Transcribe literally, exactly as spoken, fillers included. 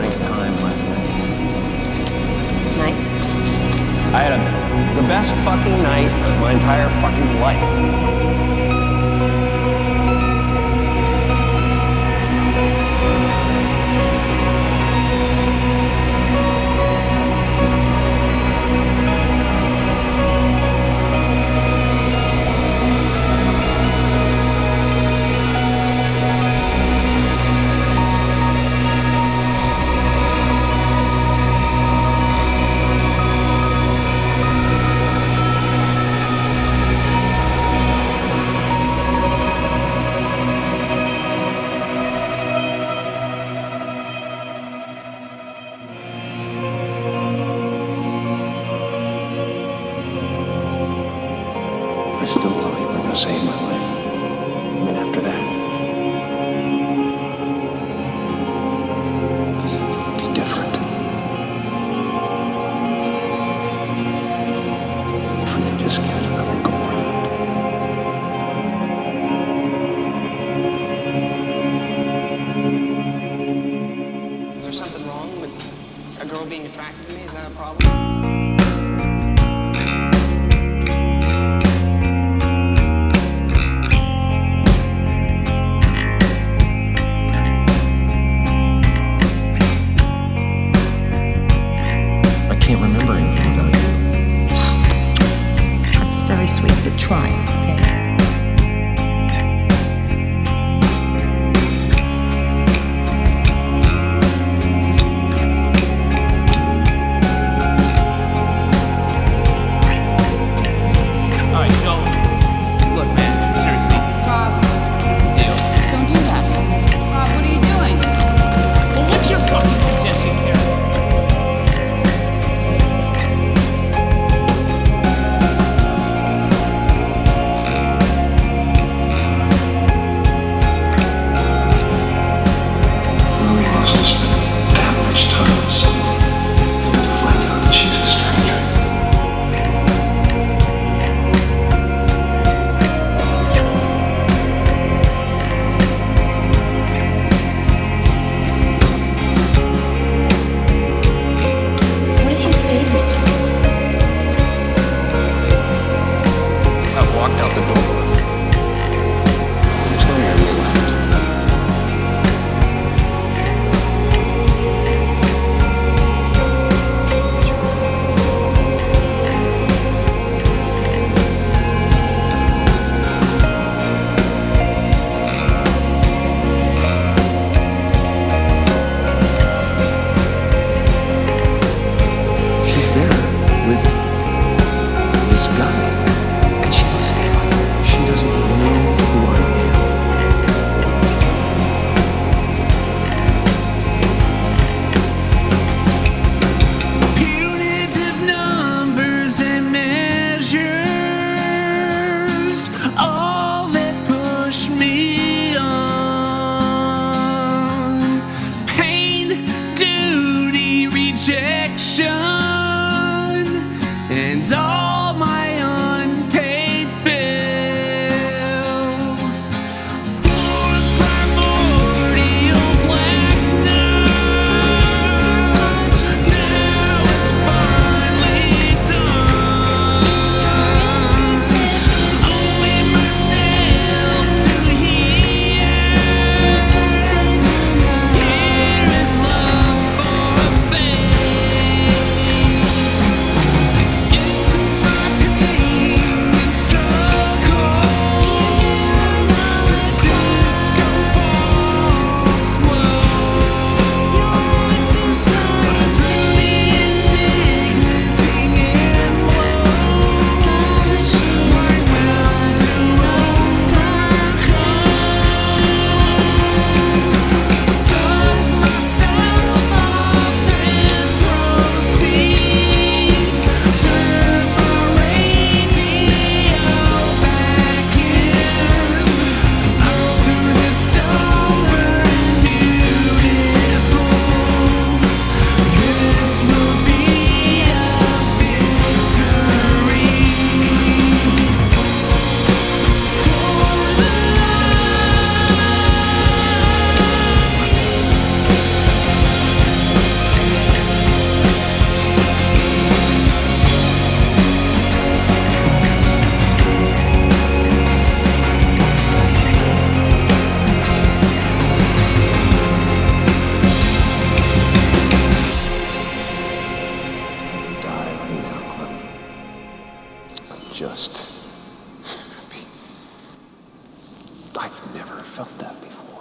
nice time last night. Nice? I had a, the best fucking night of my entire fucking life. I still thought you were going to save my life. And after that, it would be different. If we could just get another go around. Is there something wrong with a girl being attracted to me? Is that a problem? I can't remember anything without you. That's very sweet, but try, okay? All right, no. Look, man, seriously. Rob, What's the deal? don't do that. Rob, what are you doing? Well, what's your fucking suggestion, Karen? Really wants to spend that much time with someone and to find out that she's a stranger. What if you stayed this time? I walked out the door. There's no memory left. She's there with this guy, and she looks at me like she doesn't even know who I am. Punitive numbers and measures, all that push me on. Pain, duty, rejection, and all my unpaid bills. Poor primordial blackness. Now it's finally done. Only myself to hear. Here is love for a face. Into my I've never felt that before.